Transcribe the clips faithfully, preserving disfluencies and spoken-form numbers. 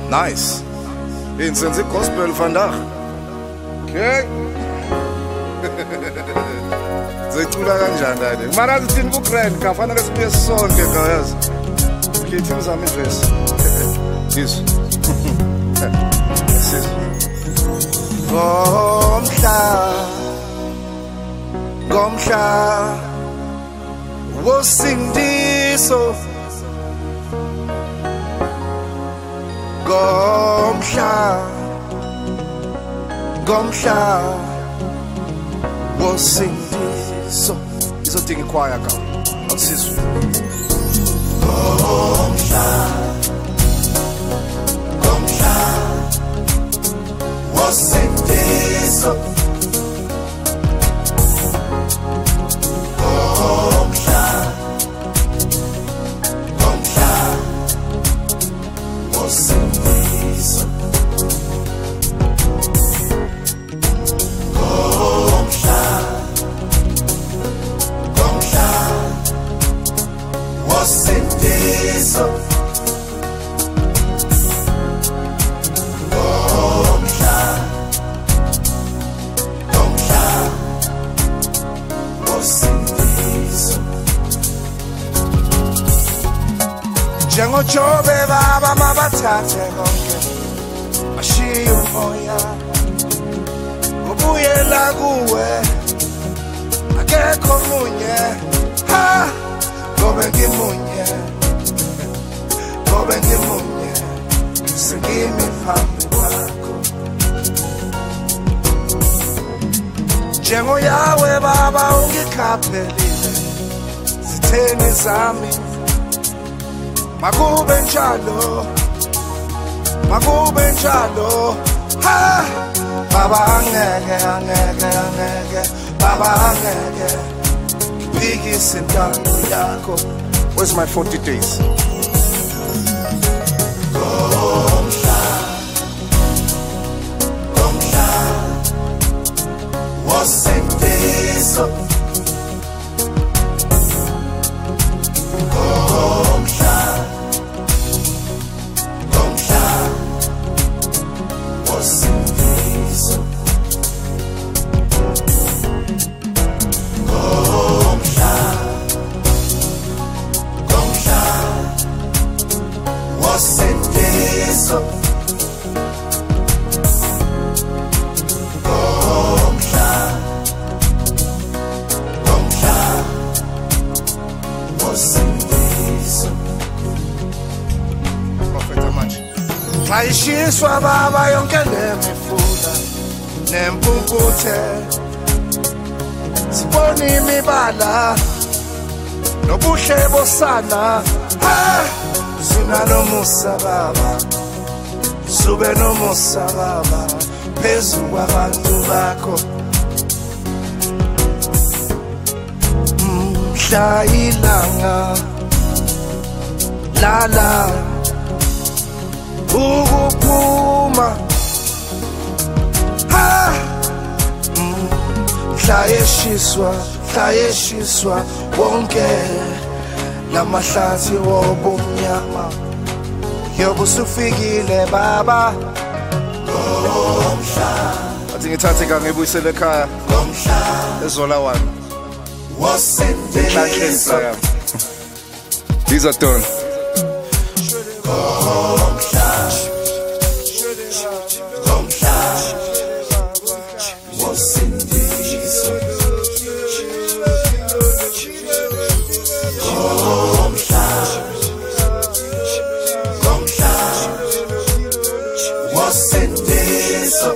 Nice. Insenze gospel vandag. Okay. Zecula kanjani la le? Mara zithini ku grand kafana ke sibuye sonke guys. Kithi mzama ivesi. Yes. Yes. Gomhla. Gomhla. Wosindiso. Gomhla. Gomhla. Wosindiso. Izodinga ikwaya ka. Awusizwe. Gomhla. Gomhla. Wosindiso. Gomhla. Gomhla. Wosindiso. Gomhla. Gomhla. Wosindiso. Gomhla. Gomhla. Wosindiso. Njengojobe baba mabathathe konke bashiye umoya ubuyela kuwe akekho munye ha ngobe ngimunye ngobe ngimunye singimi phambi kwakho njengoyawe baba ungikhaphelile zitheni zami makube njalo makube njalo ha baba angeke angeke angeke baba angeke ngibikise intando yakho. Where's my forty days? Gomhla. Gomhla. Wosindiso. Gomhla. Gomhla. Wosindiso. Gomhla. Gomhla. Wosindiso. Gomhla. Gomhla. Wosindiso. Prophet manje. Xayishiswa baba yonke lemifula nempumputhe sibona imibala nobuhle bosana ha sina nomusa baba sube nomusa baba phezu kwabantu bakho mhla ilanga lala ukuphuma ha mhla yeshiswa mhla yeshiswa wonke lamahlathi wobumnyama yobusufikile baba Gomhla athi ngithathe ka ngibuyisele ekhaya Gomhla ezola one wosindiso these are done Gomhla. Gomhla. Wosindiso. Gomhla. Gomhla. Wosindiso.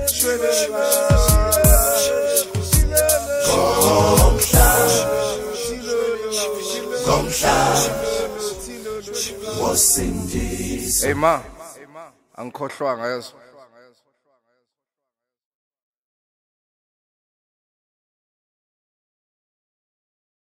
Gomhla. Gomhla. Wosindiso. Hey ma, angikhohlwanga yazo.